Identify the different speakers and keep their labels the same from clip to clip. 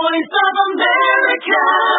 Speaker 1: Voice of America.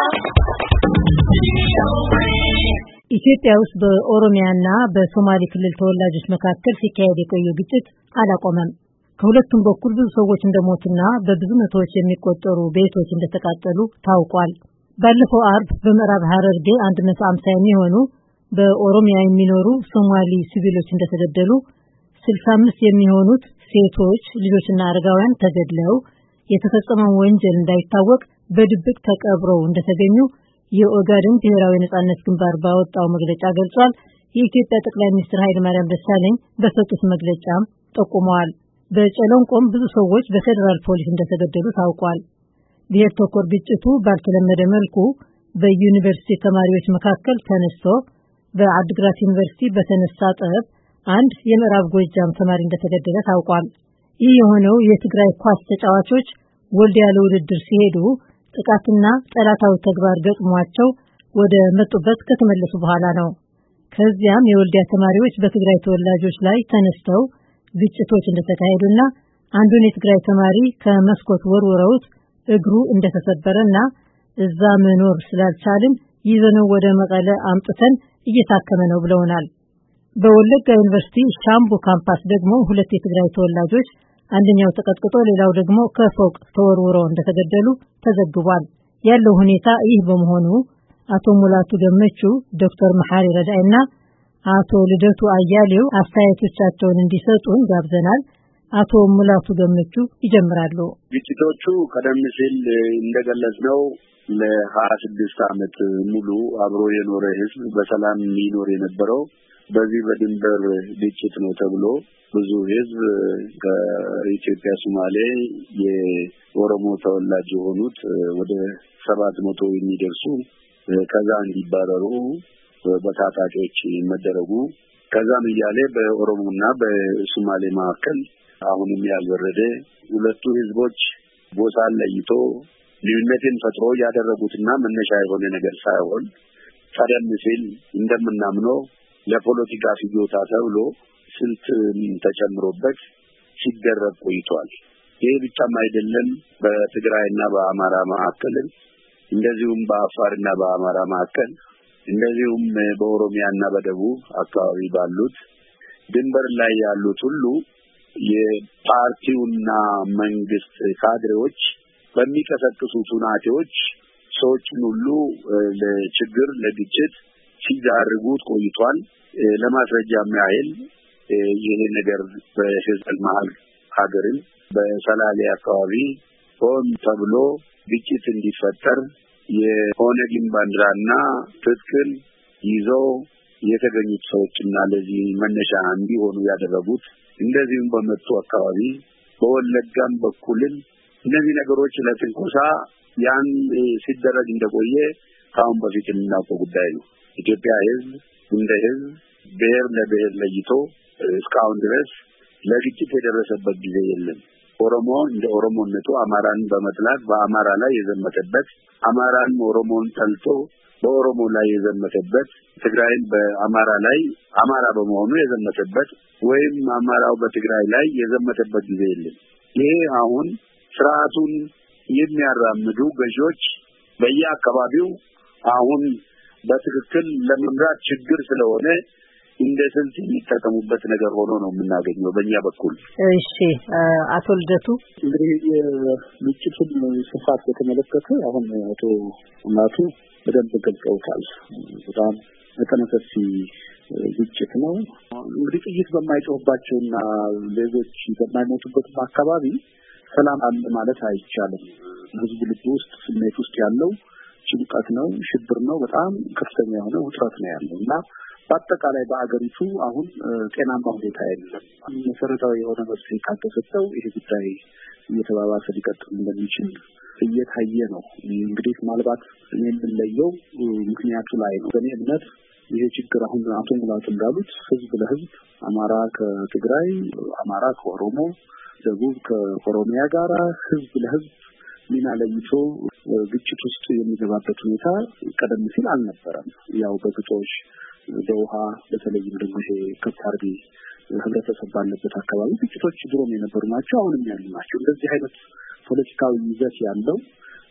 Speaker 1: ኢትዮጵያ ውስጥ በኦሮሚያና በሶማሌ ክልል ተወላጆች መካከል ሲካሄድ የቆየው ግጭት አላቆመም። ከሁለቱም በኩል ብዙ ሰዎች እንደሞቱና በብዙ መቶዎች የሚቆጠሩ ቤቶች እንደተቃጠሉ ታውቋል። ባለፈው አርብ በምዕራብ ሐረርጌ 150 የሚሆኑ በኦሮሚያ የሚኖሩ ሶማሊ ሲቪሎች እንደተገደሉ፣ 65 የሚሆኑት ሴቶች ልጆችና አረጋውያን ተገድለው የተፈጸመው ወንጀል እንዳይታወቅ በድብቅ ተቀብረው እንደተገኙ የኦጋዴን ብሔራዊ ነጻነት ግንባር ባወጣው መግለጫ ገልጿል። የኢትዮጵያ ጠቅላይ ሚኒስትር ኃይለ ማርያም ደሳለኝ በሰጡት መግለጫም ጠቁመዋል። በጨለንቆም ብዙ ሰዎች በፌደራል ፖሊስ እንደተገደሉ ታውቋል። ብሔር ተኮር ግጭቱ ባልተለመደ መልኩ በዩኒቨርሲቲ ተማሪዎች መካከል ተነስቶ በአድግራት ዩኒቨርሲቲ በተነሳ ጠብ አንድ የምዕራብ ጎጃም ተማሪ እንደተገደለ ታውቋል። ይህ የሆነው የትግራይ ኳስ ተጫዋቾች ወልዲያ ለውድድር ሲሄዱ ጥቃትና ጠላታዊ ተግባር ገጥሟቸው ወደ መጡበት ከተመለሱ በኋላ ነው። ከዚያም የወልዲያ ተማሪዎች በትግራይ ተወላጆች ላይ ተነስተው ግጭቶች እንደተካሄዱና አንዱን የትግራይ ተማሪ ከመስኮት ወርውረውት እግሩ እንደተሰበረና እዛ መኖር ስላልቻልን ይዘነው ወደ መቀለ አምጥተን እየታከመ ነው ብለውናል። በወለጋ ዩኒቨርሲቲ ሻምቡ ካምፓስ ደግሞ ሁለት የትግራይ ተወላጆች አንደኛው ተቀጥቅጦ ሌላው ደግሞ ከፎቅ ተወርውሮ እንደተገደሉ ተዘግቧል። ያለው ሁኔታ ይህ በመሆኑ አቶ ሙላቱ ገመቹ፣ ዶክተር መሐሪ ረዳይና አቶ ልደቱ አያሌው አስተያየቶቻቸውን እንዲሰጡን ጋብዘናል። አቶ ሙላቱ ገመቹ ይጀምራሉ።
Speaker 2: ግጭቶቹ ቀደም ሲል እንደገለጽነው ለ26 ዓመት ሙሉ አብሮ የኖረ ህዝብ በሰላም የሚኖር የነበረው በዚህ በድንበር ግጭት ነው ተብሎ ብዙ ህዝብ ከኢትዮጵያ ሶማሌ የኦሮሞ ተወላጅ የሆኑት ወደ 700 የሚደርሱ ከዛ እንዲባረሩ በታጣቂዎች መደረጉ ከዛም እያለ በኦሮሞና በሶማሌ መካከል አሁንም ያልወረደ ሁለቱ ህዝቦች ቦታ ለይቶ ልዩነትን ፈጥሮ ያደረጉትና መነሻ የሆነ ነገር ሳይሆን ቀደም ሲል እንደምናምነው ለፖለቲካ ፍጆታ ተብሎ ስልት ተጨምሮበት ሲደረግ ቆይቷል። ይሄ ብቻም አይደለም። በትግራይና በአማራ መካከል እንደዚሁም በአፋርና በአማራ መካከል እንደዚሁም በኦሮሚያና በደቡብ አካባቢ ባሉት ድንበር ላይ ያሉት ሁሉ የፓርቲውና መንግስት ካድሬዎች በሚቀሰቅሱት ሁኔታዎች ሰዎችን ሁሉ ለችግር ለግጭት ሲዳርጉት ቆይቷል። ለማስረጃም ያህል ይሄ ነገር በህዝብ መሃል ሀገርን በሰላሌ አካባቢ ሆን ተብሎ ግጭት እንዲፈጠር የኦነግን ባንዲራና ትጥቅን ይዘው የተገኙት ሰዎችና ለዚህ መነሻ እንዲሆኑ ያደረጉት እንደዚሁም በመቱ አካባቢ በወለጋም በኩልም እነዚህ ነገሮች ለትንኮሳ ያን ሲደረግ እንደቆየ ካሁን በፊት የምናውቀው ጉዳይ ነው። ኢትዮጵያ ህዝብ እንደ ህዝብ ብሔር ለብሔር ለይቶ እስካሁን ድረስ ለግጭት የደረሰበት ጊዜ የለም። ኦሮሞ እንደ ኦሮሞነቱ አማራን በመጥላት በአማራ ላይ የዘመተበት፣ አማራን ኦሮሞን ጠልቶ በኦሮሞ ላይ የዘመተበት፣ ትግራይን በአማራ ላይ አማራ በመሆኑ የዘመተበት ወይም አማራው በትግራይ ላይ የዘመተበት ጊዜ የለም። ይሄ አሁን ስርዓቱን የሚያራምዱ ገዢዎች በየአካባቢው አሁን በትክክል ለመምራት ችግር ስለሆነ እንደ ስልት የሚጠቀሙበት ነገር ሆኖ ነው የምናገኘው በእኛ በኩል።
Speaker 3: እሺ አቶ ልደቱ
Speaker 4: እንግዲህ የግጭቱን ስፋት በተመለከተ አሁን አቶ ሙላቱ በደንብ ገልጸውታል። በጣም መጠነ ሰፊ ግጭት ነው። እንግዲህ ጥይት በማይጮህባቸውና ሌሎች በማይሞቱበት አካባቢ ሰላም አለ ማለት አይቻልም። ህዝቡ ልብ ውስጥ ስሜት ውስጥ ያለው ጭንቀት ነው፣ ሽብር ነው፣ በጣም ከፍተኛ የሆነ ውጥረት ነው ያለው እና በአጠቃላይ በአገሪቱ አሁን ጤናማ ሁኔታ የለም። መሰረታዊ የሆነ መፍትሄ ካልተሰጠው ይሄ ጉዳይ እየተባባሰ ሊቀጥል እንደሚችል እየታየ ነው። እንግዲህ ምናልባት የምንለየው ምክንያቱ ላይ ነው። በእኔ እምነት ይሄ ችግር አሁን አቶ ሙላቱ እንዳሉት ህዝብ ለህዝብ አማራ ከትግራይ፣ አማራ ከኦሮሞ፣ ደቡብ ከኦሮሚያ ጋር ህዝብ ለህዝብ ሚና ለይቶ ግጭት ውስጥ የሚገባበት ሁኔታ ቀደም ሲል አልነበረም። ያው በግጦሽ በውሃ በተለይም ደግሞ ይሄ ከታርቢ ህብረተሰብ ባለበት አካባቢ ግጭቶች ድሮም የነበሩ ናቸው፣ አሁንም ያሉ ናቸው። እንደዚህ አይነት ፖለቲካዊ ይዘት ያለው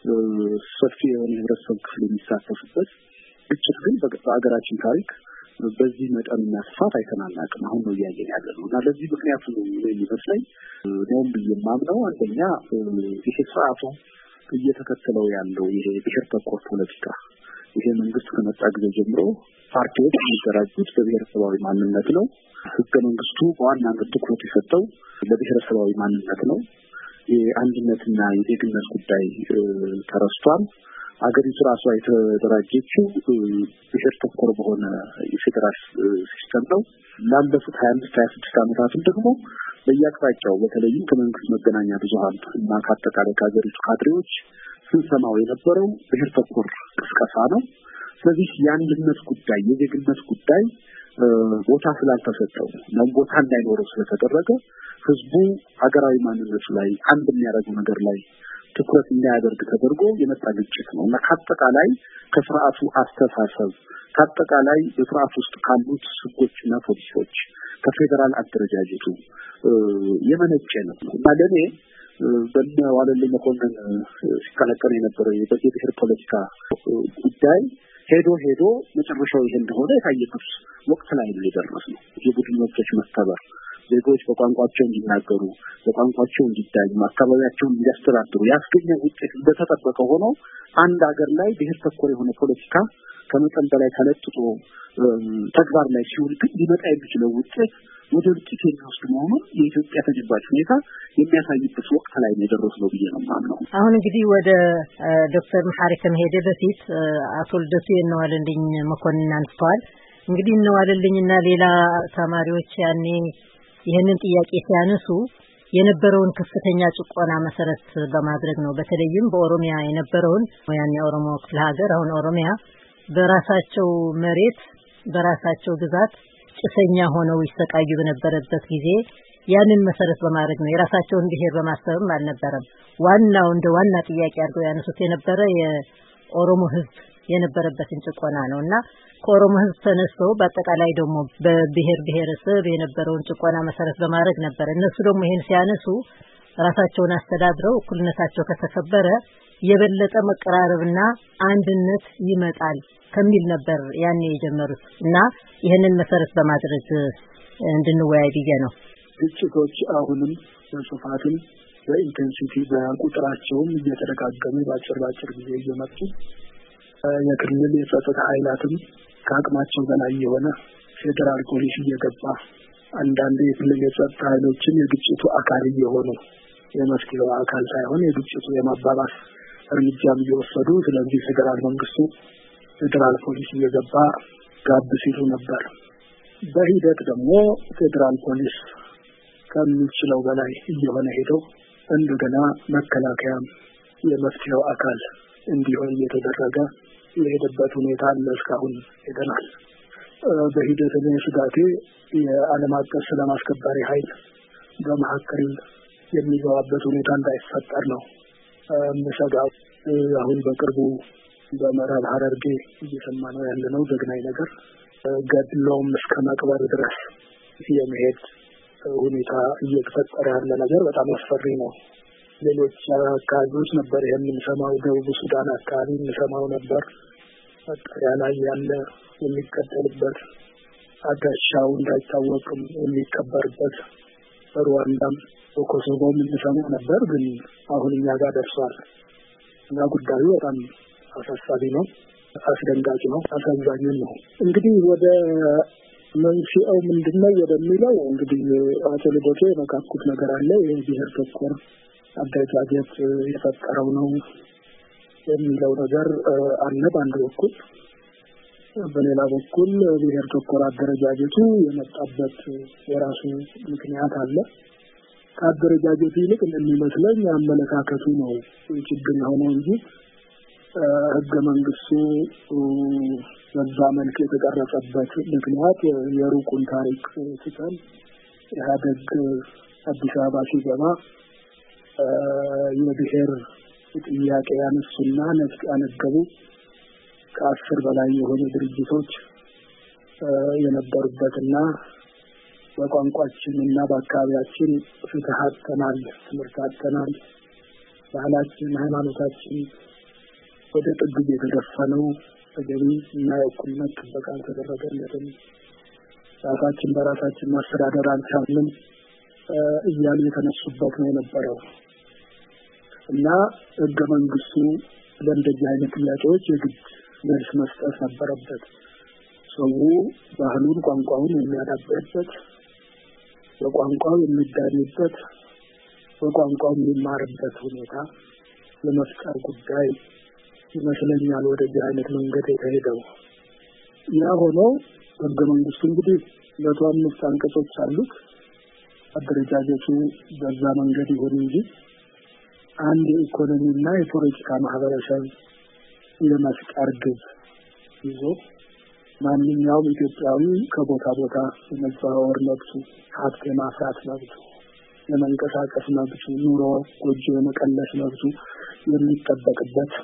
Speaker 4: ሰፊ የሆነ ህብረተሰብ ክፍል የሚሳተፍበት ግጭት ግን በአገራችን ታሪክ በዚህ መጠንና ስፋት አይተናናቅም። አሁን ነው እያየን ያለነው እና ለዚህ ምክንያቱ ነው የሚመስለኝ ነው የማምነው። አንደኛ ይሄ ስርዓቱ እየተከተለው ያለው ይሄ ብሔር ተኮር ፖለቲካ ይሄ መንግስት ከመጣ ጊዜ ጀምሮ ፓርቲዎች የሚደራጁት በብሔረሰባዊ ማንነት ነው። ህገ መንግስቱ በዋናነት ትኩረት የሰጠው ለብሔረሰባዊ ማንነት ነው። የአንድነትና የዜግነት ጉዳይ ተረስቷል። አገሪቱ ራሷ የተደራጀችው ብሔር ተኮር በሆነ የፌደራል ሲስተም ነው። ላለፉት 25-26 ዓመታትም ደግሞ በየአቅጣጫው በተለይም ከመንግስት መገናኛ ብዙሃን እና ከአጠቃላይ ከሀገሪቱ ካድሬዎች ስንሰማው የነበረው ብሔር ተኮር ቅስቀሳ ነው። ስለዚህ የአንድነት ጉዳይ የዜግነት ጉዳይ ቦታ ስላልተሰጠው ነው ቦታ እንዳይኖረው ስለተደረገ ህዝቡ ሀገራዊ ማንነቱ ላይ አንድ የሚያደርገው ነገር ላይ ትኩረት እንዳያደርግ ተደርጎ የመጣ ግጭት ነው እና ከአጠቃላይ ከስርዓቱ አስተሳሰብ ከአጠቃላይ በስርዓቱ ውስጥ ካሉት ህጎችና ፖሊሲዎች ከፌደራል አደረጃጀቱ የመነጨ ነው እና ለኔ በዋለልኝ መኮንን ሲከለከል የነበረው የብሔር ፖለቲካ ጉዳይ ሄዶ መጨረሻው ይሄ እንደሆነ የታየበት ወቅት ላይ ነው የደረስነው። የቡድን መብቶች መከበር ዜጎች በቋንቋቸው እንዲናገሩ በቋንቋቸው እንዲዳኙ አካባቢያቸውን እንዲያስተዳድሩ ያስገኘው ውጤት በተጠበቀ ሆኖ አንድ ሀገር ላይ ብሔር ተኮር የሆነ ፖለቲካ ከመጠን በላይ ተለጥጦ ተግባር ላይ ሲውል ግን ሊመጣ የሚችለው ውጤት ወደ ግጭት የሚወስድ መሆኑን የኢትዮጵያ ተጨባጭ ሁኔታ የሚያሳይበት ወቅት ላይ ነው የደረስነው ብዬ ነው የማምነው።
Speaker 1: አሁን እንግዲህ ወደ ዶክተር መሐሪ ከመሄድ በፊት አቶ ልደቱ የነዋለልኝ መኮንን አንስተዋል። እንግዲህ እነዋለልኝና ሌላ ተማሪዎች ያኔ ይህንን ጥያቄ ሲያነሱ የነበረውን ከፍተኛ ጭቆና መሰረት በማድረግ ነው። በተለይም በኦሮሚያ የነበረውን ያኔ ኦሮሞ ክፍለ ሀገር አሁን ኦሮሚያ በራሳቸው መሬት በራሳቸው ግዛት ጭሰኛ ሆነው ይሰቃዩ በነበረበት ጊዜ ያንን መሰረት በማድረግ ነው። የራሳቸውን ብሔር በማሰብም አልነበረም። ዋናው እንደ ዋና ጥያቄ አድርገው ያነሱት የነበረ የኦሮሞ ህዝብ የነበረበትን ጭቆና ነውና ከኦሮሞ ህዝብ ተነስተው በአጠቃላይ ደግሞ በብሔር ብሔረሰብ የነበረውን ጭቆና መሰረት በማድረግ ነበር። እነሱ ደግሞ ይሄን ሲያነሱ ራሳቸውን አስተዳድረው እኩልነታቸው ከተከበረ የበለጠ መቀራረብና አንድነት ይመጣል ከሚል ነበር ያኔ የጀመሩት እና ይሄንን መሰረት በማድረግ እንድንወያይ ብዬ ነው።
Speaker 5: ግጭቶች አሁንም በስፋትም በኢንቴንሲቲ በቁጥራቸውም እየተደጋገሙ ባጭር ጊዜ እየመጡ የክልል የጸጥታ ኃይላትም ከአቅማቸው በላይ የሆነ ፌደራል ፖሊስ እየገባ አንዳንድ የክልል የጸጥታ ኃይሎችን የግጭቱ አካል እየሆኑ የመፍትሄው አካል ሳይሆን የግጭቱ የማባባስ እርምጃም እየወሰዱ ስለዚህ ፌደራል መንግስቱ ፌደራል ፖሊስ እየገባ ጋብ ሲሉ ነበር። በሂደት ደግሞ ፌደራል ፖሊስ ከሚችለው በላይ እየሆነ ሄደው እንደገና መከላከያም የመፍትሄው አካል እንዲሆን እየተደረገ የሄደበት ሁኔታ አለ። እስካሁን ሄደናል። በሂደት ላይ ስጋቴ የዓለም አቀፍ ሰላም አስከባሪ ኃይል በመሀከል የሚገባበት ሁኔታ እንዳይፈጠር ነው የምሰጋው። አሁን በቅርቡ በምዕራብ ሐረርጌ እየሰማነው ያለነው ዘግናኝ ነገር ገድሎም እስከ መቅበር ድረስ የመሄድ ሁኔታ እየተፈጠረ ያለ ነገር በጣም አስፈሪ ነው። ሌሎች አካባቢዎች ነበር የምንሰማው፣ ደቡብ ሱዳን አካባቢ እንሰማው ነበር። መጠሪያ ላይ ያለ የሚቀበልበት አድራሻው እንዳይታወቅም የሚቀበርበት ሩዋንዳም በኮሶቮም እንሰማው ነበር። ግን አሁን እኛ ጋር ደርሷል እና ጉዳዩ በጣም አሳሳቢ ነው፣ አስደንጋጭ ነው፣ አሳዛኝ ነው። እንግዲህ ወደ መንስኤው ምንድነው ወደሚለው እንግዲህ አቶ ልደቱ የመካኩት ነገር አለ። ይሄ ብሔር ተኮር አደረጃጀት የፈጠረው ነው የሚለው ነገር አለ በአንድ በኩል። በሌላ በኩል ብሔር ተኮር አደረጃጀቱ የመጣበት የራሱ ምክንያት አለ። ከአደረጃጀቱ ይልቅ እንደሚመስለኝ አመለካከቱ ነው ችግር የሆነው እንጂ ህገ መንግስቱ በዛ መልክ የተቀረጸበት ምክንያት የሩቁን ታሪክ ሲታል ኢህአዴግ አዲስ አበባ ሲገባ የብሔር ጥያቄ ያነሱና ነፍጥ ያነገቡ ከ10 በላይ የሆኑ ድርጅቶች የነበሩበትና በቋንቋችንና በአካባቢያችን ፍትህ አጥተናል፣ ትምህርት አጥተናል፣ ባህላችን፣ ሃይማኖታችን ወደ ጥግ የተደፈነው ተገቢ እና የእኩልነት ጥበቃ አልተደረገለትም፣ ራሳችን በራሳችን ማስተዳደር አልቻልንም እያሉ የተነሱበት ነው የነበረው እና ሕገ መንግስቱ ለእንደዚህ አይነት ጥያቄዎች የግድ መልስ መስጠት ነበረበት። ሰው ባህሉን ቋንቋውን የሚያዳብርበት፣ በቋንቋው የሚዳኝበት፣ በቋንቋው የሚማርበት ሁኔታ ለመፍጠር ጉዳይ ይመስለኛል ወደዚህ አይነት መንገድ የተሄደው። ያ ሆኖ ሕገ መንግስቱ እንግዲህ 105 አንቀጾች አሉት። አደረጃጀቱ በዛ መንገድ ይሁን እንጂ አንድ የኢኮኖሚና የፖለቲካ ማህበረሰብ የመፍጠር ግብ ይዞ ማንኛውም ኢትዮጵያዊ ከቦታ ቦታ የመዘዋወር መብቱ፣ ሀብት የማፍራት መብቱ፣ የመንቀሳቀስ መብቱ፣ ኑሮ ጎጆ የመቀለስ መብቱ የሚጠበቅበት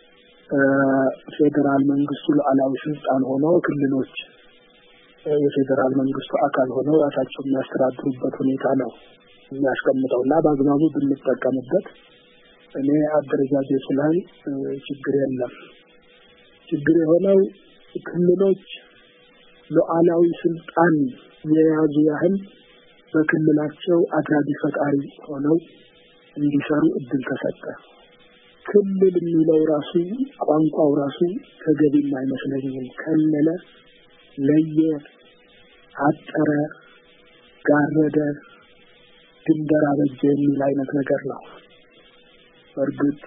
Speaker 5: ፌዴራል መንግስቱ ሉዓላዊ ስልጣን ሆኖ ክልሎች የፌዴራል መንግስቱ አካል ሆነው ራሳቸው የሚያስተዳድሩበት ሁኔታ ነው የሚያስቀምጠውና በአግባቡ ብንጠቀምበት እኔ አደረጃጀቱ ላይ ችግር የለም። ችግር የሆነው ክልሎች ሉዓላዊ ስልጣን የያዙ ያህል በክልላቸው አድራጊ ፈጣሪ ሆነው እንዲሰሩ እድል ተሰጠ። ክልል የሚለው ራሱ ቋንቋው ራሱ ተገቢም አይመስለኝም። ከለለ፣ ለየ፣ አጠረ፣ ጋረደ፣ ድንበር አበጀ የሚል አይነት ነገር ነው። በእርግጥ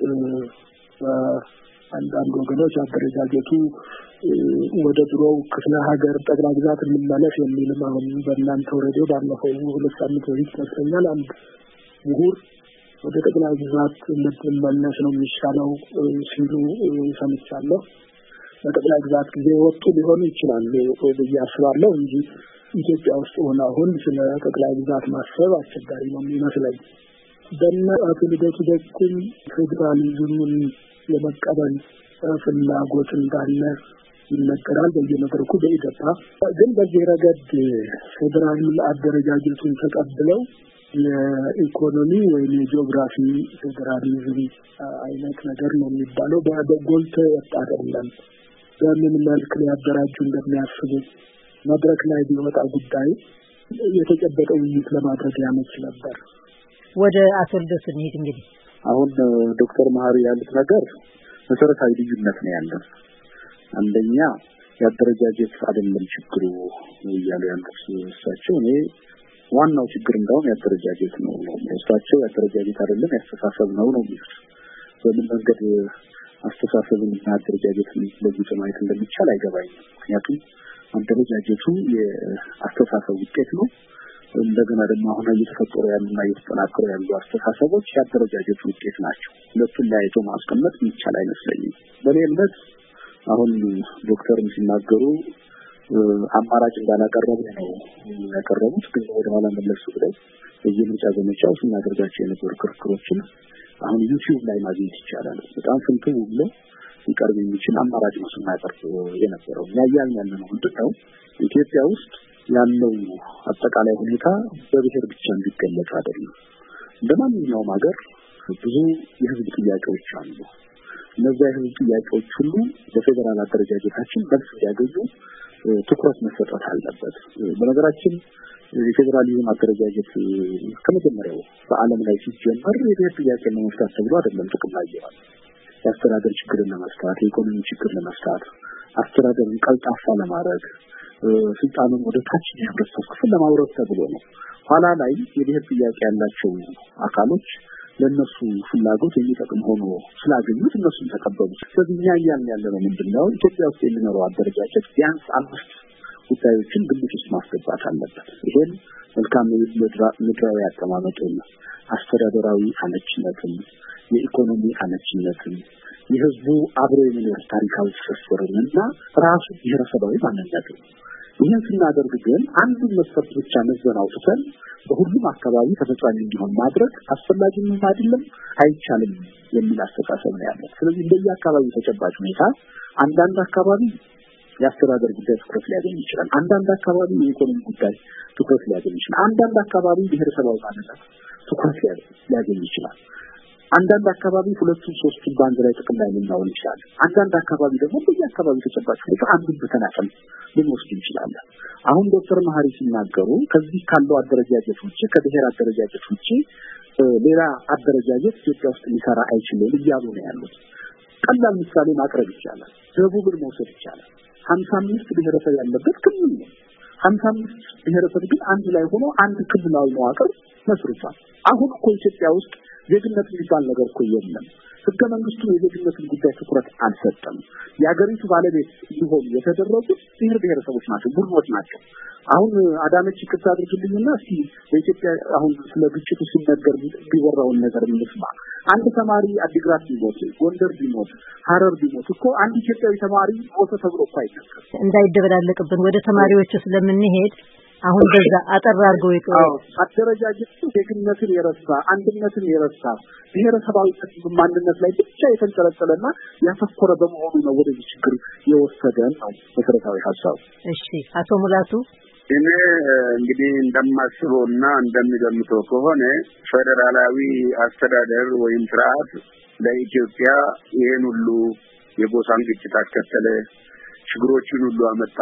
Speaker 5: አንዳንድ ወገኖች አደረጃጀቱ ወደ ድሮው ክፍለ ሀገር ጠቅላይ ግዛት እንመለስ የሚልም አሁን በእናንተው ሬዲዮ ባለፈው 2 ሳምንት በፊት ይመስለኛል አንድ ምሁር ወደ ጠቅላይ ግዛት እንመለስ ነው የሚሻለው ሲሉ ሰምቻለሁ። በጠቅላይ ግዛት ጊዜ ወጡ ሊሆን ይችላል ብዬ አስባለሁ እንጂ ኢትዮጵያ ውስጥ ሆነ አሁን ስለ ጠቅላይ ግዛት ማሰብ አስቸጋሪ ነው የሚመስለኝ። በእናቱ ልደቱ በኩል ፌዴራሊዝሙን የመቀበል ፍላጎት እንዳለ ይነገራል በየመድረኩ በኢትዮጵያ። ግን በዚህ ረገድ ፌዴራል አደረጃጀቱን ተቀብለው የኢኮኖሚ ወይም የጂኦግራፊ ፌዴራሊዝም አይነት ነገር ነው የሚባለው በጎልቶ ወጣ አይደለም። በምን መልክ ሊያደራጁ እንደሚያስቡ መድረክ ላይ ቢወጣ ጉዳይ የተጨበጠ ውይይት ለማድረግ ያመች ነበር።
Speaker 1: ወደ አቶ ልደቱ እንሂድ። እንግዲህ
Speaker 4: አሁን ዶክተር መሀሪ ያሉት ነገር መሰረታዊ ልዩነት ነው ያለው። አንደኛ ያደረጃጀት አይደለም ችግሩ እያሉ ያሉት እሳቸው፣ እኔ ዋናው ችግር እንደውም ያደረጃጀት ነው። እሳቸው ያደረጃጀት አይደለም ያስተሳሰብ ነው የሚሉት። በምን መንገድ አስተሳሰብን እና አደረጃጀትን ለይቶ ማየት እንደሚቻል አይገባኝም። ምክንያቱም አደረጃጀቱ የአስተሳሰብ ውጤት ነው። እንደገና ደግሞ አሁን እየተፈጠሩ ያሉና እየተጠናከሩ ያሉ አስተሳሰቦች ያደረጃጀቱ ውጤት ናቸው። ሁለቱን ለያይቶ ማስቀመጥ የሚቻል አይመስለኝም። በእኔ እምነት አሁን ዶክተርም ሲናገሩ አማራጭ እንዳላቀረቡ ነው ያቀረቡት። ግን ወደ ኋላ መለስ ብለው በየምርጫ ዘመቻው ስናደርጋቸው የነበሩ ክርክሮችን አሁን ዩቲዩብ ላይ ማግኘት ይቻላል። በጣም ፍንትው ብሎ ሊቀርብ የሚችል አማራጭ ነው ስናቀርብ የነበረው። ያያልን ያለነው ምንድነው ኢትዮጵያ ውስጥ ያለው አጠቃላይ ሁኔታ በብሔር ብቻ እንዲገለጽ አይደለም። እንደማንኛውም ሀገር ብዙ የህዝብ ጥያቄዎች አሉ። እነዚያ የህዝብ ጥያቄዎች ሁሉ በፌዴራል አደረጃጀታችን መልስ እንዲያገኙ ትኩረት መሰጠት አለበት። በነገራችን የፌዴራሊዝም አደረጃጀት ከመጀመሪያው በዓለም ላይ ሲጀመር የብሔር ጥያቄ ለመፍታት ተብሎ አይደለም ጥቅም ላይ ይዋል። የአስተዳደር ችግርን ለመፍታት፣ የኢኮኖሚ ችግር ለመፍታት፣ አስተዳደርን ቀልጣፋ ለማድረግ፣ ስልጣኑን ወደ ታች የህብረተሰብ ክፍል ለማውረድ ተብሎ ነው። ኋላ ላይ የብሔር ጥያቄ ያላቸው አካሎች ለነሱ ፍላጎት የሚጠቅም ሆኖ ስላገኙት እነሱን ተቀበሉ። ስለዚህ እኛ ያለነው ምንድነው ኢትዮጵያ ውስጥ የሚኖረው አደረጃጀት ቢያንስ 5 ጉዳዮችን ግምት ውስጥ ማስገባት አለበት። ይሄን መልካም ምድራዊ አቀማመጥን፣ አስተዳደራዊ አመቺነትን፣ የኢኮኖሚ አመቺነትን፣ የህዝቡ አብሮ የመኖር ታሪካዊ ትስስርንና ራሱ ብሔረሰባዊ ማንነትን። ይህን ስናደርግ ግን አንዱን መስፈርት ብቻ መዘን አውጥተን በሁሉም አካባቢ ተፈጻሚ እንዲሆን ማድረግ አስፈላጊም አይደለም፣ አይቻልም የሚል አስተሳሰብ ነው ያለው። ስለዚህ በየአካባቢው ተጨባጭ ሁኔታ አንዳንድ አካባቢ የአስተዳደር ጉዳይ ትኩረት ሊያገኝ ይችላል፣ አንዳንድ አካባቢ የኢኮኖሚ ጉዳይ ትኩረት ሊያገኝ ይችላል፣ አንዳንድ አካባቢ ብሔረሰባዊ ማንነት ትኩረት ሊያገኝ ይችላል። አንዳንድ አካባቢ ሁለቱም ሶስቱም ባንድ ላይ ጥቅም ላይ ልናውል ይችላል። አንዳንድ አካባቢ ደግሞ በየአካባቢ ተጨባጭ ሁኔታ አንዱን በተናጠል ልንወስድ እንችላለን። አሁን ዶክተር መሐሪ ሲናገሩ ከዚህ ካለው አደረጃጀት ውጪ ከብሔር አደረጃጀት ውጪ ሌላ አደረጃጀት ኢትዮጵያ ውስጥ ሊሰራ አይችልም እያሉ ነው ያሉት። ቀላል ምሳሌ ማቅረብ ይቻላል። ደቡብን መውሰድ ይቻላል። 55 ብሔረሰብ ያለበት ክልል ነው። 55 ብሔረሰብ ግን አንድ ላይ ሆኖ አንድ ክልላዊ መዋቅር መስርቷል። አሁን እኮ ኢትዮጵያ ውስጥ ዜግነት የሚባል ነገር እኮ የለም። ህገ መንግስቱ የዜግነትን ጉዳይ ትኩረት አልሰጠም። የሀገሪቱ ባለቤት ሊሆኑ የተደረጉት ብሔረሰቦች ናቸው፣ ቡድኖች ናቸው። አሁን አዳነች ይቅርታ አድርግልኝና እስቲ በኢትዮጵያ አሁን ስለ ግጭቱ ሲነገር ቢወራውን ነገር እንስማ። አንድ ተማሪ አዲግራት ቢሞት፣ ጎንደር ቢሞት፣ ሐረር ቢሞት እኮ አንድ ኢትዮጵያዊ ተማሪ ሞተ ተብሎ እኮ አይነገርም።
Speaker 1: እንዳይደበላለቅብን ወደ ተማሪዎች ስለምንሄድ አሁን በዛ አጠር አድርገው ይቀርቡ።
Speaker 4: አደረጃጀቱ ዜግነትን የረሳ አንድነትን የረሳ ብሔረሰባዊነት ማንነት ላይ ብቻ የተንጠለጠለና ያተኮረ በመሆኑ ነው ወደዚህ ችግር የወሰደን ነው መሰረታዊ ሐሳብ።
Speaker 1: እሺ አቶ ሙላቱ
Speaker 2: እኔ እንግዲህ እንደማስበውና እንደሚገምተው ከሆነ ፌደራላዊ አስተዳደር ወይም ስርዓት ለኢትዮጵያ ይሄን ሁሉ የጎሳን ግጭት አስከተለ፣ ችግሮችን ሁሉ አመጣ።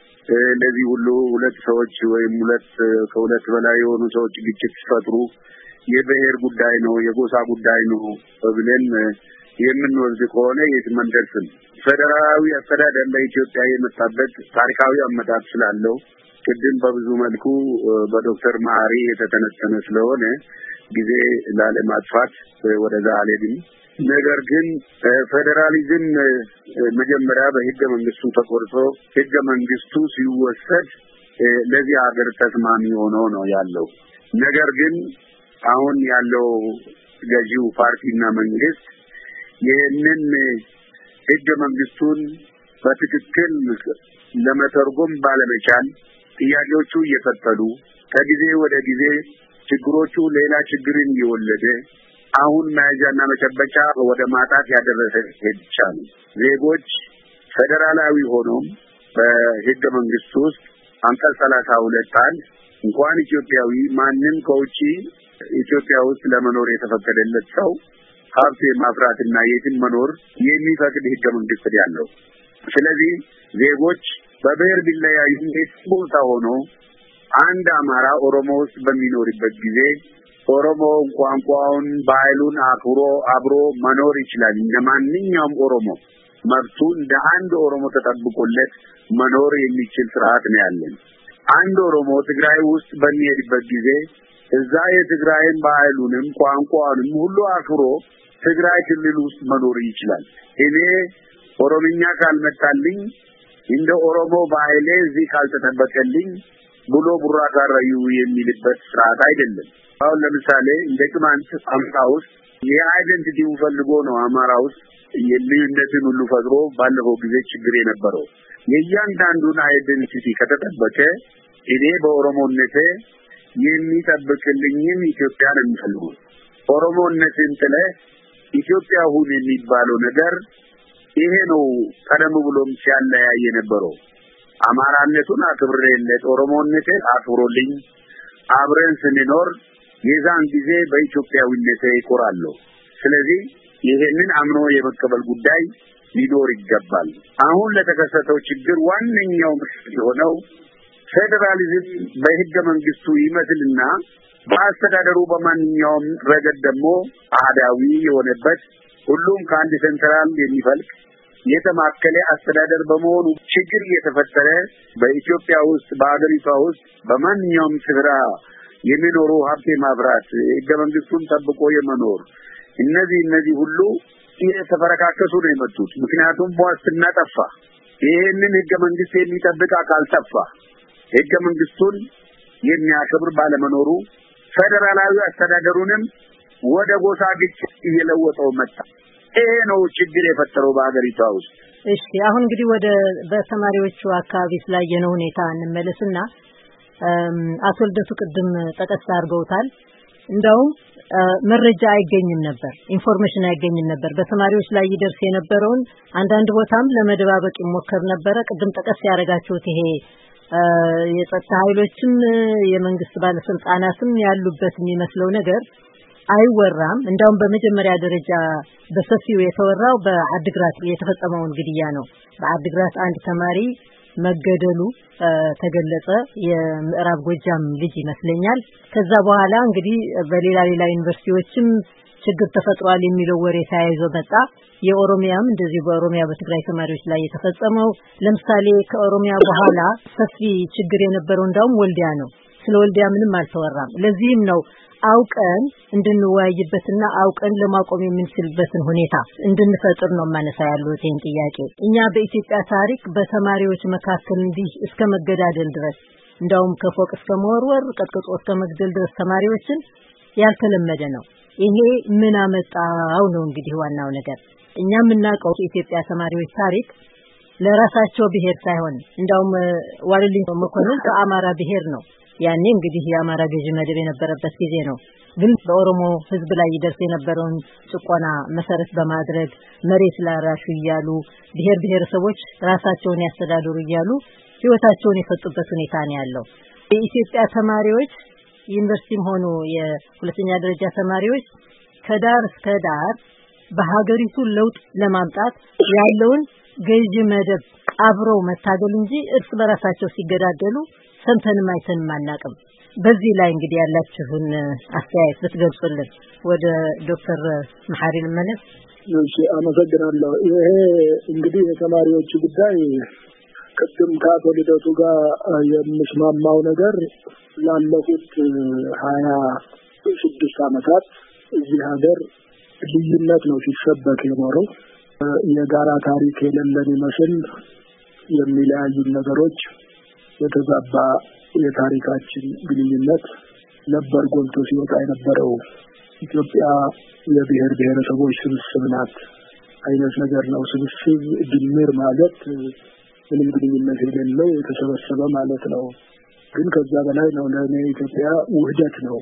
Speaker 2: ለዚህ ሁሉ ሁለት ሰዎች ወይም ከሁለት በላይ የሆኑ ሰዎች ግጭት ሲፈጥሩ የብሔር ጉዳይ ነው የጎሳ ጉዳይ ነው ብለን የምንወስድ ከሆነ የትም አንደርስም። ፌደራላዊ አስተዳደር ለኢትዮጵያ የመጣበት ታሪካዊ አመጣጥ ስላለው ቅድም በብዙ መልኩ በዶክተር መሐሪ የተተነተነ ስለሆነ ጊዜ ላለማጥፋት ወደዛ አልሄድም። ነገር ግን ፌደራሊዝም መጀመሪያ በህገ መንግስቱ ተቆርጦ ህገ መንግስቱ ሲወሰድ ለዚህ ሀገር ተስማሚ ሆኖ ነው ያለው። ነገር ግን አሁን ያለው ገዢው ፓርቲና መንግስት ይህንን ህገ መንግስቱን በትክክል ለመተርጎም ባለመቻል ጥያቄዎቹ እየቀጠሉ ከጊዜ ወደ ጊዜ ችግሮቹ ሌላ ችግርን እየወለደ አሁን መያዣና መጨበጫ ወደ ማጣት ያደረሰ ይቻላል። ዜጎች ፌደራላዊ ሆኖም በህገ መንግስቱ ውስጥ አንቀጽ 32 እንኳን ኢትዮጵያዊ ማንንም ከውጪ ኢትዮጵያ ውስጥ ለመኖር የተፈቀደለት ሰው ሀብት ማፍራትና የትም መኖር የሚፈቅድ ህገ መንግስት ያለው። ስለዚህ ዜጎች በብሔር ቢለያዩ ቦታ ሆኖ አንድ አማራ ኦሮሞ ውስጥ በሚኖርበት ጊዜ ኦሮሞ ቋንቋውን ባህሉን አብሮ መኖር ይችላል። እንደማንኛውም ኦሮሞ መብቱ እንደ አንድ ኦሮሞ ተጠብቆለት መኖር የሚችል ስርዓት ነው ያለን። አንድ ኦሮሞ ትግራይ ውስጥ በሚሄድበት ጊዜ እዛ የትግራይን ባህሉንም ቋንቋውንም ሁሉ አክብሮ ትግራይ ክልል ውስጥ መኖር ይችላል። እኔ ኦሮምኛ ካልመጣልኝ እንደ ኦሮሞ ባህሌ እዚህ ካልተጠበቀልኝ ብሎ ቡራ ጋራዩ የሚልበት ስርዓት አይደለም። አሁን ለምሳሌ እንደ ቅማንት አማራ ውስጥ የአይደንቲቲው ፈልጎ ነው አማራ ውስጥ የልዩነትን ሁሉ ፈጥሮ ባለፈው ጊዜ ችግር የነበረው። የእያንዳንዱን አይደንቲቲ ከተጠበቀ እኔ በኦሮሞነቴ የሚጠብቅልኝም ኢትዮጵያን እንፈልጉ ኦሮሞነትን ጥለ ኢትዮጵያ ሁን የሚባለው ነገር ይሄ ነው። ቀደም ብሎም ሲያለያይ የነበረው አማራነቱን አክብሬለት ኦሮሞነትን አክብሮልኝ አብረን ስንኖር የዛን ጊዜ በኢትዮጵያዊነቴ ይቆራለሁ። ስለዚህ ይሄንን አምኖ የመቀበል ጉዳይ ሊኖር ይገባል። አሁን ለተከሰተው ችግር ዋነኛው ምክንያት የሆነው ፌደራሊዝም በህገ መንግስቱ ይመስልና በአስተዳደሩ በማንኛውም ረገድ ደግሞ አህዳዊ የሆነበት ሁሉም ከአንድ ሴንትራል የሚፈልቅ የተማከለ አስተዳደር በመሆኑ ችግር እየተፈጠረ በኢትዮጵያ ውስጥ በአገሪቷ ውስጥ በማንኛውም ስፍራ የሚኖሩ ሀብት ማብራት ህገ መንግስቱን ጠብቆ የመኖር እነዚህ ሁሉ የተፈረካከሱ ነው የመጡት። ምክንያቱም ዋስትና ጠፋ። ይሄንን ህገ መንግስት የሚጠብቅ አካል ጠፋ። ህገ መንግስቱን የሚያከብር ባለመኖሩ ፌደራላዊ አስተዳደሩንም ወደ ጎሳ ግጭት እየለወጠው መጣ። ይሄ ነው ችግር የፈጠረው በአገሪቷ ውስጥ።
Speaker 1: እሺ አሁን እንግዲህ ወደ በተማሪዎቹ አካባቢ ስላየነው ሁኔታ እንመለስና አቶ ልደቱ ቅድም ጠቀስ አድርገውታል። እንደውም መረጃ አይገኝም ነበር፣ ኢንፎርሜሽን አይገኝም ነበር። በተማሪዎች ላይ ይደርስ የነበረውን አንዳንድ ቦታም ለመደባበቅ ይሞከር ነበር። ቅድም ጠቀስ ያደረጋችሁት ይሄ የጸጥታ ኃይሎችም የመንግስት ባለስልጣናትም ያሉበት የሚመስለው ነገር አይወራም። እንደውም በመጀመሪያ ደረጃ በሰፊው የተወራው በአድግራት የተፈጸመውን ግድያ ነው። በአድግራት አንድ ተማሪ መገደሉ ተገለጸ። የምዕራብ ጎጃም ልጅ ይመስለኛል። ከዛ በኋላ እንግዲህ በሌላ ዩኒቨርሲቲዎችም ችግር ተፈጥሯል የሚለው ወሬ ተያይዞ መጣ። የኦሮሚያም እንደዚህ በኦሮሚያ በትግራይ ተማሪዎች ላይ የተፈጸመው ለምሳሌ ከኦሮሚያ በኋላ ሰፊ ችግር የነበረው እንዳውም ወልዲያ ነው። ስለ ወልዲያ ምንም አልተወራም። ለዚህም ነው አውቀን እንድንወያይበትና አውቀን ለማቆም የምንችልበትን ሁኔታ እንድንፈጥር ነው ማነሳ ያለው ይሄን ጥያቄ። እኛ በኢትዮጵያ ታሪክ በተማሪዎች መካከል እንዲህ እስከ መገዳደል ድረስ እንዳውም ከፎቅ እስከ መወርወር ቀጥቅጦ እስከ መግደል ድረስ ተማሪዎችን ያልተለመደ ነው። ይሄ ምን አመጣው ነው እንግዲህ ዋናው ነገር። እኛ የምናውቀው የኢትዮጵያ ተማሪዎች ታሪክ ለራሳቸው ብሔር ሳይሆን እንዳውም ዋልልኝ መኮንን ከአማራ ብሔር ነው። ያኔ እንግዲህ የአማራ ገዢ መደብ የነበረበት ጊዜ ነው። ግን በኦሮሞ ህዝብ ላይ ይደርስ የነበረውን ጭቆና መሰረት በማድረግ መሬት ላራሹ እያሉ ብሔረሰቦች ራሳቸውን ያስተዳድሩ እያሉ ህይወታቸውን የፈጡበት ሁኔታ ነው ያለው። የኢትዮጵያ ተማሪዎች ዩኒቨርሲቲም ሆኑ የሁለተኛ ደረጃ ተማሪዎች ከዳር እስከ ዳር በሀገሪቱ ለውጥ ለማምጣት ያለውን ገዢ መደብ አብረው መታገል እንጂ እርስ በራሳቸው ሲገዳደሉ ሰምተንም አይተንም አናውቅም። በዚህ ላይ እንግዲህ ያላችሁን አስተያየት ብትገልጹልን። ወደ ዶክተር መሐሪ ልመለስ።
Speaker 5: እሺ፣ አመሰግናለሁ። ይሄ እንግዲህ የተማሪዎች ጉዳይ ቅድም ከአቶ ልደቱ ጋር የምስማማው ነገር ላለፉት 26 ዓመታት እዚህ ሀገር ልዩነት ነው ሲሰበክ የኖረው። የጋራ ታሪክ የሌለን ይመስል የሚለያዩ ነገሮች የተዛባ የታሪካችን ግንኙነት ነበር ጎልቶ ሲወጣ የነበረው። ኢትዮጵያ የብሔር ብሔረሰቦች ስብስብ ናት አይነት ነገር ነው። ስብስብ ድምር ማለት ምንም ግንኙነት የሌለው የተሰበሰበ ማለት ነው። ግን ከዛ በላይ ነው። ለኔ ኢትዮጵያ ውህደት ነው።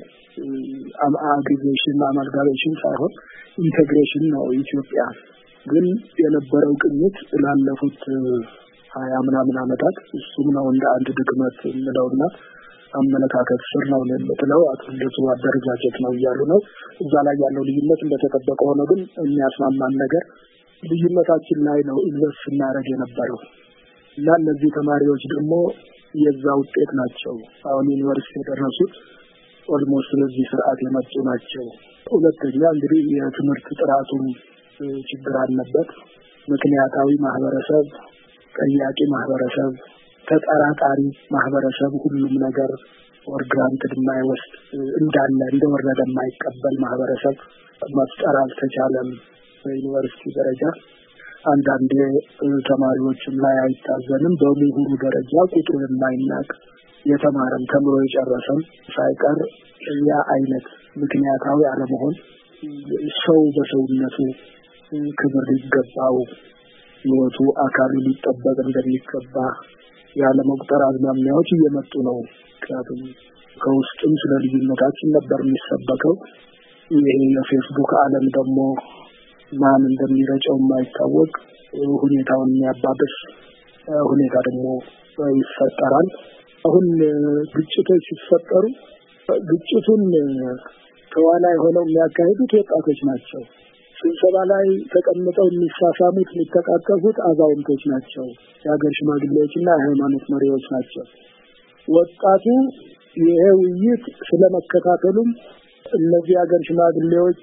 Speaker 5: አማልጋሜሽን ሳይሆን ኢንተግሬሽን ነው ኢትዮጵያ። ግን የነበረው ቅኝት ላለፉት 20 ምናምን ዓመታት እሱም ነው እንደ አንድ ድክመት እንለውና አመለካከት ስር ነው ለምትለው አጥንቱ አደረጃጀት ነው እያሉ ነው። እዛ ላይ ያለው ልዩነት እንደተጠበቀ ሆኖ ግን የሚያስማማን ነገር ልዩነታችን ላይ ነው ኢንቨስት እናደርግ የነበረው እና እነዚህ ተማሪዎች ደግሞ የዛ ውጤት ናቸው። አሁን ዩኒቨርሲቲ የደረሱት ኦልሞስት ለዚህ ስርዓት የመጡ ናቸው። ሁለተኛ እንግዲህ የትምህርት ጥራቱን ችግር አለበት። ምክንያታዊ ማህበረሰብ፣ ጠያቂ ማህበረሰብ፣ ተጠራጣሪ ማህበረሰብ፣ ሁሉም ነገር ኦርግራንትድ የማይወስድ እንዳለ እንደወረደ የማይቀበል ማህበረሰብ መፍጠር አልተቻለም። በዩኒቨርሲቲ ደረጃ አንዳንድ ተማሪዎችም ላይ አይታዘንም። በምሁሩ ደረጃ ቁጥሩ የማይናቅ የተማረም ተምሮ የጨረሰም ሳይቀር ያ አይነት ምክንያታዊ አለመሆን ሰው በሰውነቱ ክብር ሊገባው ህይወቱ አካሉ ሊጠበቅ እንደሚገባ ያለ መቁጠር አዝማሚያዎች እየመጡ ነው። ምክንያቱም ከውስጥም ስለ ልዩነታችን ነበር የሚሰበከው። ይሄ የፌስቡክ ዓለም ደግሞ ማን እንደሚረጨው የማይታወቅ ሁኔታውን የሚያባብስ ሁኔታ ደግሞ ይፈጠራል። አሁን ግጭቶች ሲፈጠሩ ግጭቱን ተዋናይ ሆነው የሚያካሂዱት ወጣቶች ናቸው። ስብሰባ ላይ ተቀምጠው የሚሳሳሙት የሚተቃቀፉት አዛውንቶች ናቸው። የሀገር ሽማግሌዎችና የሃይማኖት መሪዎች ናቸው። ወጣቱ ይሄ ውይይት ስለመከታተሉም እነዚህ የሀገር ሽማግሌዎች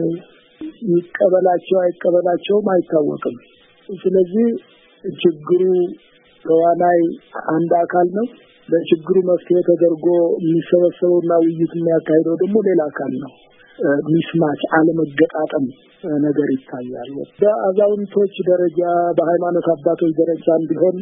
Speaker 5: ይቀበላቸው አይቀበላቸውም አይታወቅም። ስለዚህ ችግሩ ተዋናይ አንድ አካል ነው። ለችግሩ መፍትሄ ተደርጎ የሚሰበሰበውና ውይይት የሚያካሂደው ደግሞ ሌላ አካል ነው። ሚስማች አለመገጣጠም ነገር ይታያል። በአዛውንቶች ደረጃ በሃይማኖት አባቶች ደረጃ እንዲሆን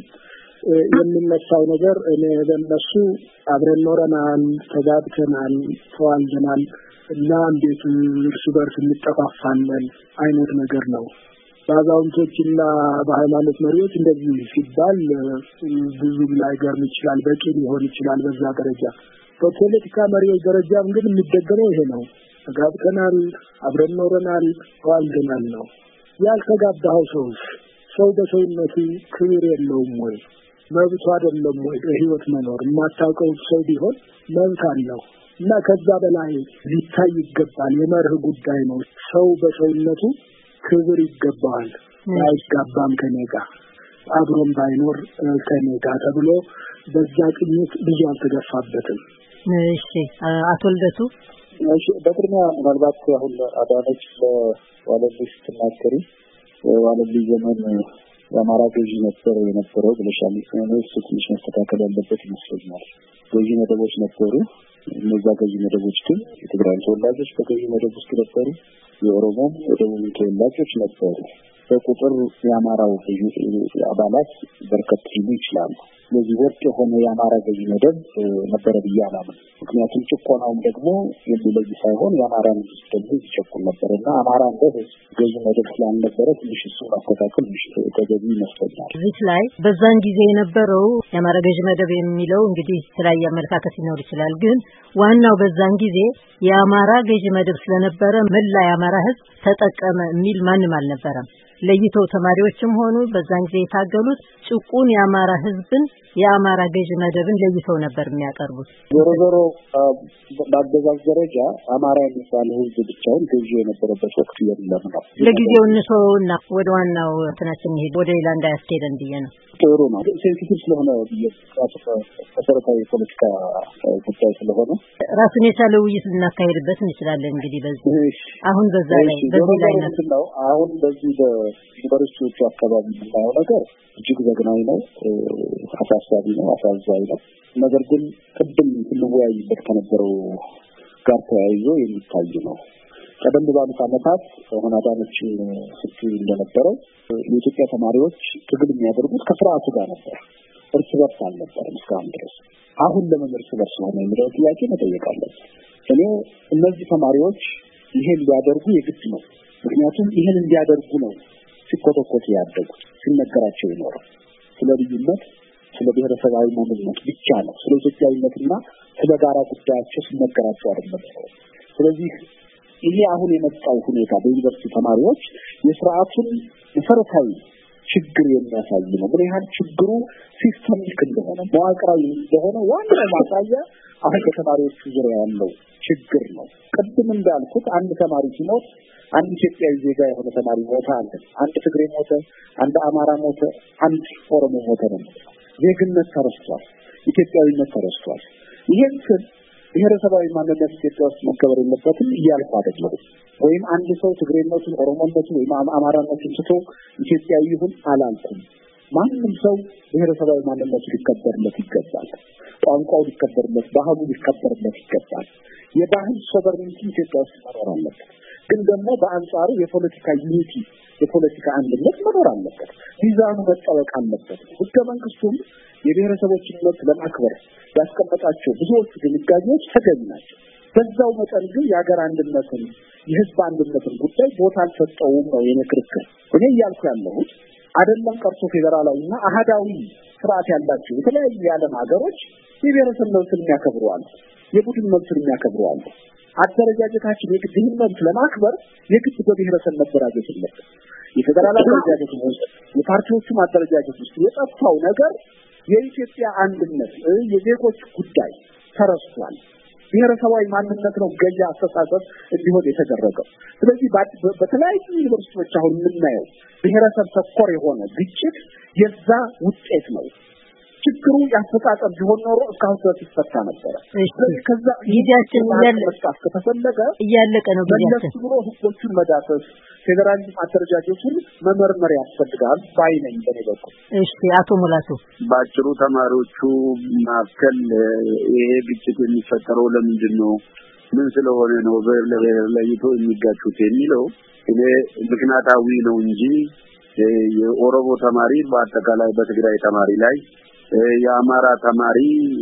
Speaker 5: የሚነሳው ነገር እኔ በእነሱ አብረን ኖረናል፣ ተጋብተናል፣ ተዋልደናል እና እንዴት እርስ በርስ እንጠፋፋለን አይነት ነገር ነው። በአዛውንቶችና በሃይማኖት መሪዎች እንደዚህ ሲባል ብዙም ላይገርም ይችላል፣ በቂ ሊሆን ይችላል በዛ ደረጃ። በፖለቲካ መሪዎች ደረጃም ግን የሚደገመው ይሄ ነው። ተጋብተናል፣ አብረን ኖረናል፣ ተዋልደናል ነው። ያልተጋባው ሰው በሰውነቱ ክብር የለውም ወይ? መብቱ አይደለም ወይ በህይወት መኖር? የማታውቀው ሰው ቢሆን መብት አለው። እና ከዛ በላይ ሊታይ ይገባል። የመርህ ጉዳይ ነው። ሰው በሰውነቱ ክብር ይገባዋል። አይጋባም ከኔ ጋር አብሮም ባይኖር ከኔ ጋር ተብሎ በዛ ቅኝት ብዙ አልተገፋበትም።
Speaker 1: እሺ አቶ ልደቱ
Speaker 4: በቅድሚያ ምናልባት አሁን አዳነች ለዋለልሽ ተናገሪ ዋለልሽ ዘመን የአማራ ገዢ ነበር የነበረው ብለሻል። እሱ ትንሽ መስተካከል ያለበት ይመስለኛል። ገዢ መደቦች ነበሩ። እነዛ ገዢ መደቦች ግን የትግራይ ተወላጆች በገዢ መደብ ውስጥ ነበሩ። የኦሮሞም የደቡብ ተወላጆች ነበሩ። በቁጥር የአማራው አባላት በርከት ሊሉ ይችላሉ። ለዚህ ወጥ የሆነ የአማራ ገዢ መደብ ነበረ ብዬ አላምንም። ምክንያቱም ጭቆናውም ደግሞ የሚለይ ሳይሆን የአማራን ህዝብ ደግሞ ይጨቁን ነበርና አማራ እንደ ገዢ መደብ ስላልነበረ ትንሽ እሱ ማስተካከል ተገቢ ይመስለኛል።
Speaker 1: እዚህ ላይ በዛን ጊዜ የነበረው የአማራ ገዢ መደብ የሚለው እንግዲህ የተለያየ አመለካከት ሊኖር ይችላል። ግን ዋናው በዛን ጊዜ የአማራ ገዢ መደብ ስለነበረ መላ የአማራ ህዝብ ተጠቀመ የሚል ማንም አልነበረም። ለይተው ተማሪዎችም ሆኑ በዛን ጊዜ የታገሉት ጭቁን የአማራ ህዝብን የአማራ ገዢ መደብን ለይተው ነበር የሚያቀርቡት።
Speaker 4: ዞሮ በአገዛዝ ደረጃ አማራ የሚባል ህዝብ ብቻውን ገዢ የነበረበት ወቅት የለም ነው።
Speaker 1: ለጊዜው እንሰውና ወደ ዋናው እንትናችን ሄድ ወደ ሌላ እንዳያስኬደን ብዬ ነው።
Speaker 4: ጥሩ ነው። ሴንሲቲቭ ስለሆነ መሰረታዊ የፖለቲካ ጉዳይ ስለሆነ
Speaker 1: ራሱን የቻለ ውይይት ልናካሄድበት እንችላለን። እንግዲህ በዚህ አሁን በዛ ላይ በዚህ ላይ
Speaker 4: ነው አሁን በዚህ በዩኒቨርሲቲዎቹ አካባቢ የምናየው ነገር እጅግ ዘግናኝ ነው፣ አሳሳቢ ነው፣ አሳዛኝ ነው። ነገር ግን ቅድም ልንወያይበት ከነበረው ጋር ተያይዞ የሚታይ ነው። ቀደም ባሉት ዓመታት አሁን አዳነችን ስትይ እንደነበረው የኢትዮጵያ ተማሪዎች ትግል የሚያደርጉት ከስርዓቱ ጋር ነበር፣ እርስ በርስ አልነበረም እስካሁን ድረስ። አሁን ለምን እርስ በርስ ሆነ የሚለው ጥያቄ መጠየቅ አለብን። እኔ እነዚህ ተማሪዎች ይሄን ሊያደርጉ የግድ ነው። ምክንያቱም ይሄን እንዲያደርጉ ነው ሲኮተኮቱ ያደጉት፣ ሲነገራቸው ይኖራል። ስለ ልዩነት፣ ስለ ብሔረሰባዊ ማንነት ብቻ ነው። ስለ ኢትዮጵያዊነትና ስለ ጋራ ጉዳያቸው ሲነገራቸው አይደለም። ስለዚህ ይሄ አሁን የመጣው ሁኔታ በዩኒቨርሲቲ ተማሪዎች የስርዓቱን መሰረታዊ ችግር የሚያሳይ ነው። ምን ያህል ችግሩ ሲስተሚክ እንደሆነ መዋቅራዊ እንደሆነ ዋና ማሳያ አሁን በተማሪዎቹ ዙሪያ ያለው ችግር ነው። ቅድም እንዳልኩት አንድ ተማሪ ሲሞት አንድ ኢትዮጵያዊ ዜጋ የሆነ ተማሪ ሞተ አለ፣ አንድ ትግሬ ሞተ፣ አንድ አማራ ሞተ፣ አንድ ኦሮሞ ሞተ ነው። ዜግነት ተረስቷል፣ ኢትዮጵያዊነት ተረስቷል። ይሄን ስል ብሔረሰባዊ ማንነት ኢትዮጵያ ውስጥ መከበር የለበትም እያልኩ አይደለም። ወይም አንድ ሰው ትግሬነቱን፣ ኦሮሞነቱን ወይም አማራነቱን ትቶ ኢትዮጵያዊ ይሁን አላልኩም። ማንም ሰው ብሔረሰባዊ ማንነቱ ሊከበርለት ይገባል። ቋንቋው ሊከበርለት፣ ባህሉ ሊከበርለት ይገባል። የባህል ሶቨሬንቲ ኢትዮጵያ ውስጥ መኖር አለበት። ግን ደግሞ በአንጻሩ የፖለቲካ ዩኒቲ፣ የፖለቲካ አንድነት መኖር አለበት። ሚዛኑ መጠበቅ አለበት። ህገ መንግስቱም የብሔረሰቦችን መብት ለማክበር ያስቀመጣቸው ብዙዎቹ ድንጋጌዎች ተገቢ ናቸው። በዛው መጠን ግን የሀገር አንድነትን፣ የህዝብ አንድነትን ጉዳይ ቦታ አልሰጠውም ነው የኔ ክርክር። እኔ እያልኩ ያለሁት አይደለም ቀርቶ ፌዴራላዊና አህዳዊ ስርዓት ያላቸው የተለያዩ የዓለም ሀገሮች የብሔረሰብ መብትን የሚያከብሩ አሉ፣ የቡድን መብትን የሚያከብሩ አሉ። አደረጃጀታችን የግድ ይህን መብት ለማክበር የግድ በብሔረሰብ መደራጀት የለብንም። የፌዴራል አደረጃጀት ነው የፓርቲዎቹ አደረጃጀት ውስጥ የጠፋው ነገር የኢትዮጵያ አንድነት የዜጎች ጉዳይ ተረስቷል። ብሔረሰባዊ ማንነት ነው ገዢ አስተሳሰብ እንዲሆን የተደረገው። ስለዚህ በተለያዩ ዩኒቨርሲቲዎች አሁን የምናየው ብሔረሰብ ተኮር የሆነ ግጭት የዛ ውጤት ነው። ችግሩ ያፈጣጠም ቢሆን ኖሮ እስካሁን ድረስ ይፈታ ነበር። ስለዚህ ከዛ
Speaker 1: ጊዜያችን
Speaker 4: እያለቀ ነው። ጊዜያችን ብሎ ህጎቹን መዳሰስ፣ ፌዴራሊዝም አደረጃጀቱን መመርመር ያስፈልጋል ባይነኝ በኔ በኩል።
Speaker 1: እሺ አቶ ሙላቱ፣
Speaker 2: ባጭሩ ተማሪዎቹ ማከል ይሄ ግጭት የሚፈጠረው ለምንድን ነው? ምን ስለሆነ ነው ለይቶ የሚጋጩት የሚለው እኔ ምክንያታዊ ነው እንጂ የኦሮሞ ተማሪ በአጠቃላይ በትግራይ ተማሪ ላይ የአማራ ተማሪ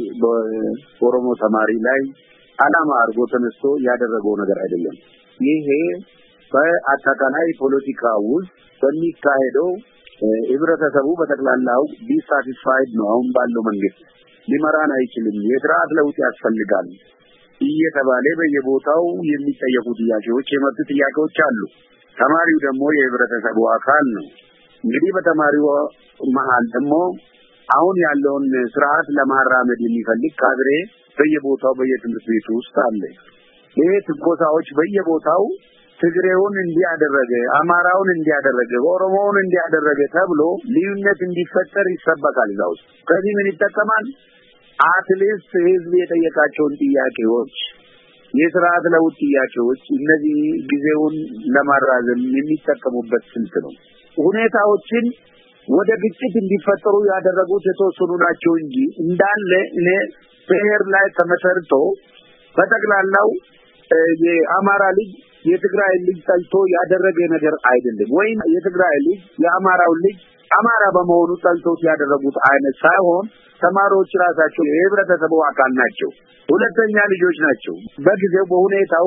Speaker 2: በኦሮሞ ተማሪ ላይ አላማ አድርጎ ተነስቶ ያደረገው ነገር አይደለም። ይሄ በአጠቃላይ ፖለቲካ ውስጥ በሚካሄደው ህብረተሰቡ በተክላላው ዲሳቲስፋይድ ነው። አሁን ባለው መንግስት ሊመራን አይችልም፣ የስርዓት ለውጥ ያስፈልጋል እየተባለ በየቦታው የሚጠየቁ ጥያቄዎች፣ የመብት ጥያቄዎች አሉ። ተማሪው ደግሞ የህብረተሰቡ አካል ነው። እንግዲህ በተማሪው መሀል ደግሞ አሁን ያለውን ስርዓት ለማራመድ የሚፈልግ ካድሬ በየቦታው በየትምህርት ቤቱ ውስጥ አለ። ይሄ ትንኮሳዎች በየቦታው ትግሬውን እንዲያደረገ አማራውን እንዲያደረገ ኦሮሞውን እንዲያደረገ ተብሎ ልዩነት እንዲፈጠር ይሰበካል። እዛው ከዚህ ምን ይጠቀማል? አትሊስት ህዝብ የጠየቃቸውን ጥያቄዎች የሥርዓት ለውጥ ጥያቄዎች እነዚህ ጊዜውን ለማራዘም የሚጠቀሙበት ስልት ነው። ሁኔታዎችን ወደ ግጭት እንዲፈጠሩ ያደረጉት የተወሰኑ ናቸው እንጂ እንዳለ እኔ ብሔር ላይ ተመሰርቶ በጠቅላላው የአማራ ልጅ የትግራይ ልጅ ጠልቶ ያደረገ ነገር አይደለም። ወይም የትግራይ ልጅ የአማራው ልጅ አማራ በመሆኑ ጠልቶት ያደረጉት አይነት ሳይሆን ተማሪዎች ራሳቸው የህብረተሰቡ አካል ናቸው። ሁለተኛ ልጆች ናቸው። በጊዜው በሁኔታው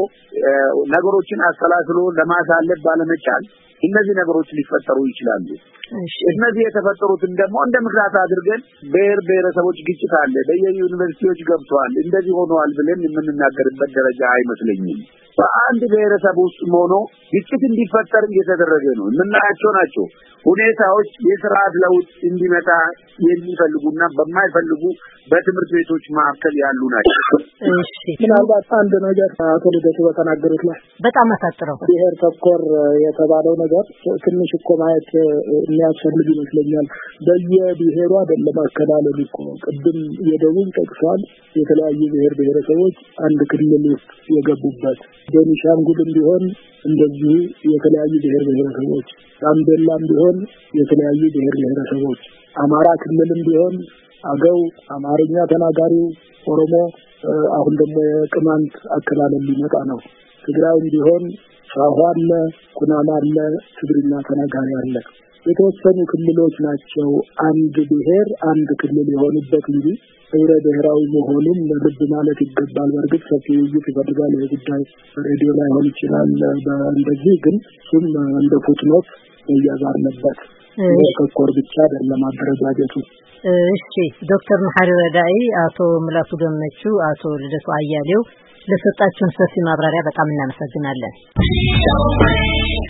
Speaker 2: ነገሮችን አስተላልፎ ለማሳለፍ ባለመቻል እነዚህ ነገሮች ሊፈጠሩ ይችላሉ። እነዚህ የተፈጠሩትን ደግሞ እንደ ምክንያት አድርገን ብሔረሰቦች ግጭት አለ በየዩኒቨርሲቲዎች ገብቷል እንደዚህ ሆነዋል ብለን የምንናገርበት ደረጃ አይመስለኝም። በአንድ ብሔረሰብ ውስጥ ሆኖ ግጭት እንዲፈጠር እየተደረገ ነው። የምናያቸው ናቸው ሁኔታዎች የሥርዓት ለውጥ እንዲመጣ የሚፈልጉና በማይፈልጉ በትምህርት ቤቶች መካከል ያሉ ናቸው።
Speaker 1: እሺ
Speaker 5: ምናልባት አንድ ነገር አቶ ልደቱ በተናገሩት ላይ
Speaker 1: በጣም አሳጥረው
Speaker 5: ብሔር ተኮር የተባለው ነገር ትንሽ እኮ ማየት የሚያስፈልግ ይመስለኛል። በየብሔሩ አይደለም አከላለሉ እኮ ቅድም የደቡብ ጠቅሷል። የተለያዩ ብሔር ብሔረሰቦች አንድ ክልል ውስጥ የገቡበት ቤኒሻንጉልም ቢሆን እንደዚህ የተለያዩ ብሔር ብሔረሰቦች፣ ጋምቤላም ቢሆን የተለያዩ ብሔር ብሔረሰቦች፣ አማራ ክልልም ቢሆን አገው፣ አማርኛ ተናጋሪው ኦሮሞ፣ አሁን ደግሞ የቅማንት አከላለል ሊመጣ ነው። ትግራይም ቢሆን ሻዋ አለ፣ ኩናማ አለ፣ ትግርኛ ተናጋሪ አለ። የተወሰኑ ክልሎች ናቸው አንድ ብሔር አንድ ክልል የሆኑበት እንጂ ህብረ ብሔራዊ መሆኑን ልብ ማለት ይገባል። በእርግጥ ሰፊ ውይይት ይፈልጋል። የጉዳይ ሬዲዮ ላይ ሆን ይችላል። እንደዚህ ግን እሱም እንደ ፉትኖት መያዝ አለበት። ተኮር ብቻ አይደለም አደረጃጀቱ።
Speaker 1: እሺ ዶክተር መሐሪ ረዳኢ፣ አቶ ምላቱ ገመቹ፣ አቶ ልደቱ አያሌው ለሰጣችሁን ሰፊ ማብራሪያ በጣም እናመሰግናለን።